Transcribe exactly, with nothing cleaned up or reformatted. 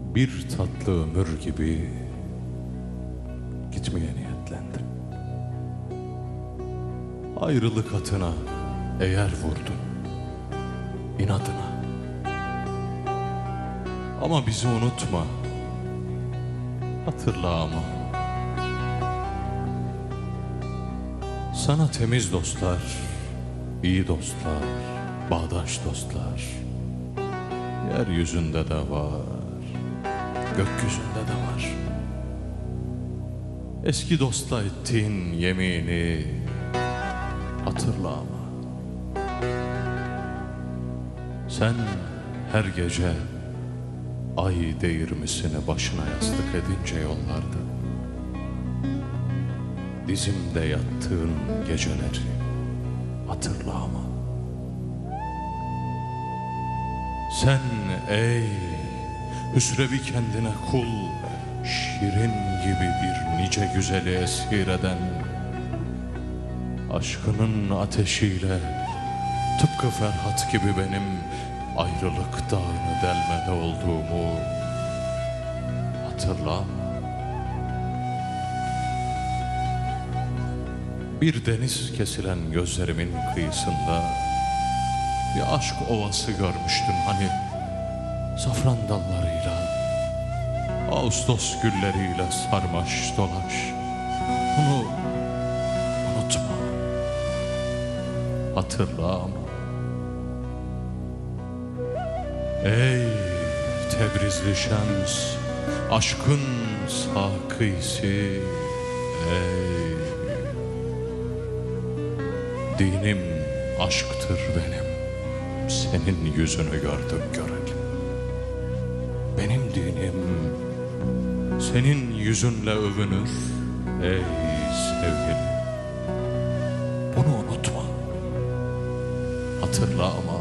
bir tatlı ömür gibi gitmeye niyetlendim. Ayrılık atına eğer vurdun, inadına. Ama bizi unutma, hatırla ama. Sana temiz dostlar, iyi dostlar, bağdaş dostlar yeryüzünde de var, gökyüzünde de var. Eski dostla ettiğin yemini hatırla ama. Sen her gece ay değirmesini başına yastık edince yollarda, dizimde yattığın geceleri hatırla ama. Sen ey hüsrevi kendine kul, şirin gibi bir nice güzeli esir eden, aşkının ateşiyle tıpkı Ferhat gibi benim ayrılık dağını delmede olduğumu hatırla. Bir deniz kesilen gözlerimin kıyısında bir aşk ovası görmüştüm hani, safran dallarıyla, Ağustos gülleriyle sarmaş dolaş. Bunu unutma, hatırla ama. Ey Tebrizli Şems, aşkın sakısı, ey dinim aşktır benim, senin yüzünü gördüm göreli. Benim dinim senin yüzünle övünür ey sevgili. Bunu unutma, hatırla ama.